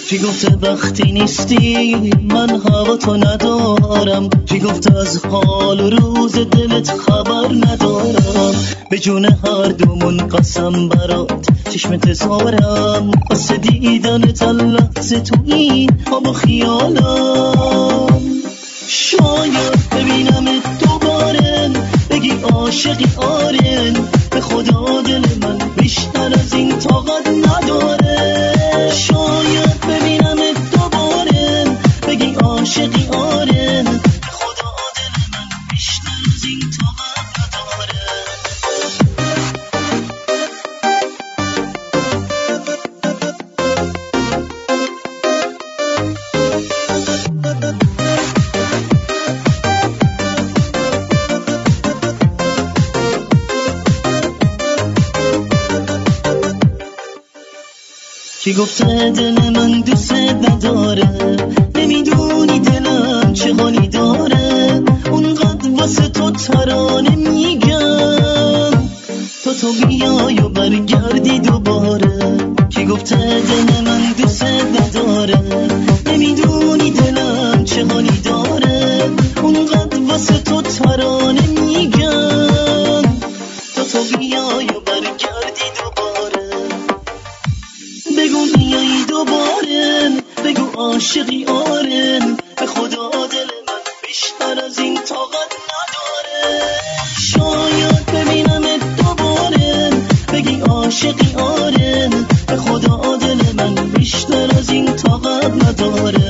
کی گفته وقتی نیستی من هوا تو ندارم، کی گفته از حال و روز دلت خبر ندارم. به جون هر دومون قسم برات چشمت زارم، واسه دیدنت لحظه تو این آب و خیالم. شاید ببینمت دوباره بگی عاشقی آره، به خدا دل من بیشتر از این طاقت نداره. شاید ببینمت دوباره بگی عاشقی آره، به خدا دل من بیشتر از این طاقت نداره. کی گفته دل من دوست نداره، نمیدونی دلم چه حالی داره، اونقدر واسه تو ترانه میگم تو بیای و برگردی دوباره. کی گفته دل من دوست نداره، نمیدونی دلم چه حالی داره، اونقدر واسه تو ترانه میگم تو بیای و برگردی دوباره. بگو میایی دوباره، بگو عاشقی آره، به خدا دل من بیشتر از این طاقت نداره. شاید ببینمت دوباره بگی عاشقی آره، به خدا دل من بیشتر از این طاقت نداره.